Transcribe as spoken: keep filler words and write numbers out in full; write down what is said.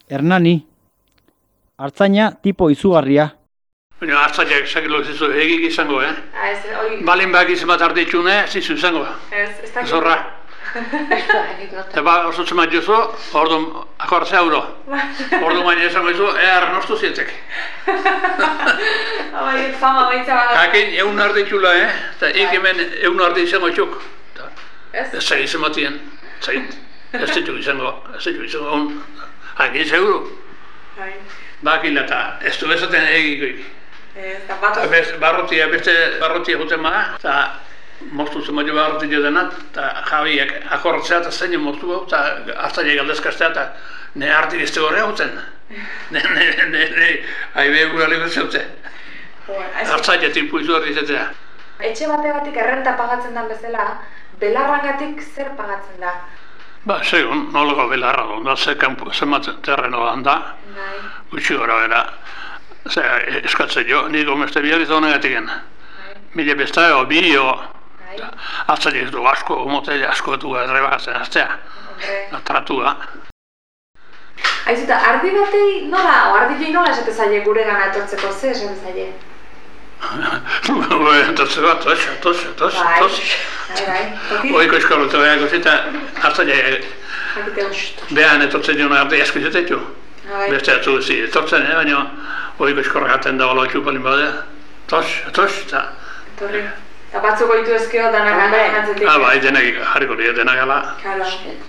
Hernani. Artzaina tipo izugarria. Baina hartzaileak sakilo zizu egik izango, eh? Ah, ez, hori... Balin bak izan bat arditxune, zizu izango. Ez, ez dakit. Zorra. Eta ba, oso txemat jozu, orduan, akortze euro. Orduan baina esango izu, ea nostu zientzek. Bai, fama baitza bada. Hakin egun arditxula, eh? Eta ik hemen egun ardi izango txuk. Ez? Ez zai izan batien, zait. Ez zitu izango, ez zitu izango. Hakin seguru. Bai. Bakila eta ez du ezaten egikoik. Ez, da bat... Barrotia, beste barrotia guten bada, eta moztu zen baino barrotia dena, eta jabiak akortzea eta zein moztu hau, eta hartzaileak galdezkaztea, eta ne hartik ez tegorrea guten. Ne, ne, ne, ne, haibe egura libet zeute. Hartzaile tipu izu hori izatea. Etxe bategatik errenta pagatzen den bezala, belarrangatik zer pagatzen da? Ba, segun, nolako belarra da, ze kanpo, zenbat terreno da, gutxi gora bera. Ze, eskatzen jo, niko meste bihar izan honegatik gen. Mila besta eo, bi eo, hartzaileak du asko, motele asko du errebagatzen aztea, tratua. Aizuta, ardi batei nola, o ardi nola esate zaile gure gana etortzeko, ze esate zaile? Entortzeko, tos, tos, tos, tos. Oiko eskalutu behako zita, hartzaileak behan etortzen joan ardi asko izatetu. Beste atzu zi, etortzen, baina oiko eskorrakaten da hola txupalin bade. Tos, tos, eta... Etorri. Eta batzuk oitu ezkeo danak gana. Ah, bai, denak jarriko dira, denak gala.